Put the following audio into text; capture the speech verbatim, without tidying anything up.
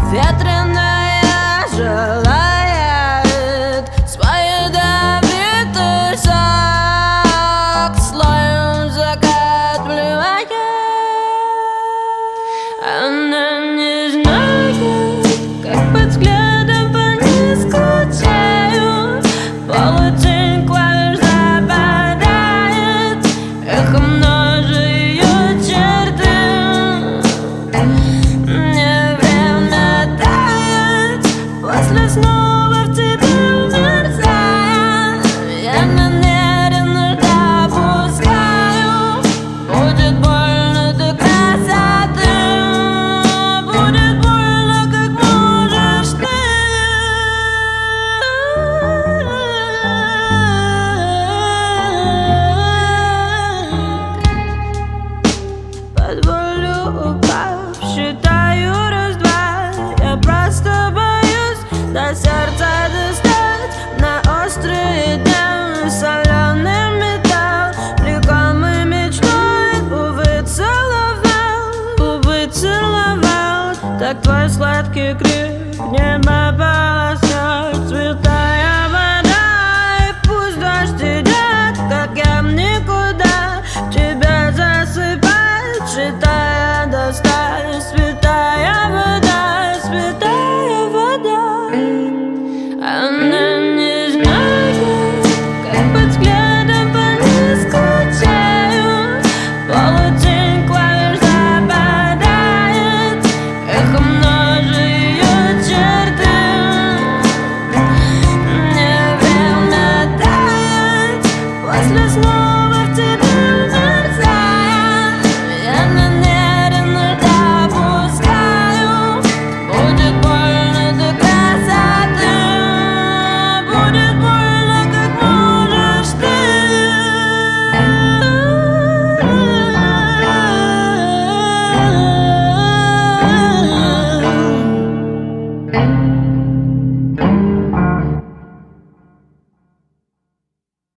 ветреная желает свой ядовитый сок слоем закат плевает. Она не знает, как под взглядом по ней скучаю. Полутень клавиш западает, эхо множит ее черты. Мне время тает, после снова в тебе мерзает. Я намеренно допускаю, будет больно до красоты, будет больно, как можешь ты. Позволю, упав, считаю раз-два. Я просто боюсь до сердца достать. На острые дни соленый металл, влекомый мечтой, увы, целовал, увы, целовал. Так твой сладкий крик не попал.